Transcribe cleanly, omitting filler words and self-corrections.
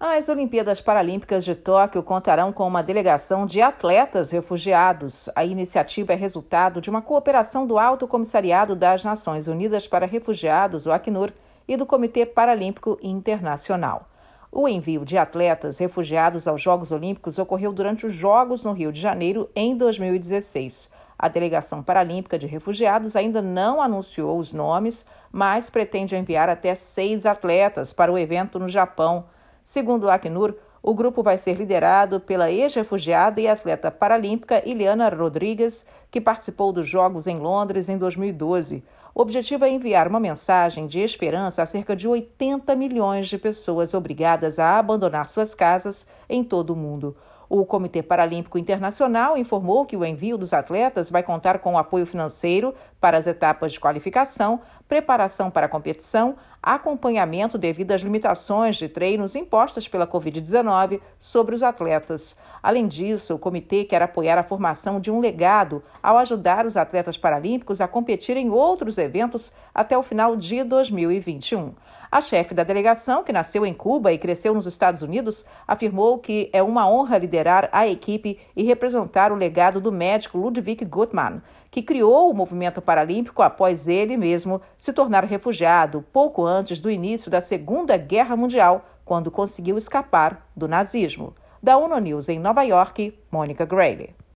As Olimpíadas Paralímpicas de Tóquio contarão com uma delegação de atletas refugiados. A iniciativa é resultado de uma cooperação do Alto Comissariado das Nações Unidas para Refugiados, o Acnur, e do Comitê Paralímpico Internacional. O envio de atletas refugiados aos Jogos Olímpicos ocorreu durante os Jogos no Rio de Janeiro em 2016. A Delegação Paralímpica de Refugiados ainda não anunciou os nomes, mas pretende enviar até 6 atletas para o evento no Japão. Segundo o Acnur, o grupo vai ser liderado pela ex-refugiada e atleta paralímpica Iliana Rodrigues, que participou dos Jogos em Londres em 2012. O objetivo é enviar uma mensagem de esperança a cerca de 80 milhões de pessoas obrigadas a abandonar suas casas em todo o mundo. O Comitê Paralímpico Internacional informou que o envio dos atletas vai contar com apoio financeiro para as etapas de qualificação, preparação para a competição, acompanhamento devido às limitações de treinos impostas pela Covid-19 sobre os atletas. Além disso, o comitê quer apoiar a formação de um legado ao ajudar os atletas paralímpicos a competir em outros eventos até o final de 2021. A chefe da delegação, que nasceu em Cuba e cresceu nos Estados Unidos, afirmou que é uma honra liderar a equipe e representar o legado do médico Ludwig Guttmann, que criou o movimento paralímpico após ele mesmo se tornar refugiado pouco antes do início da Segunda Guerra Mundial, quando conseguiu escapar do nazismo. Da ONU News em Nova York, Mônica Grayle.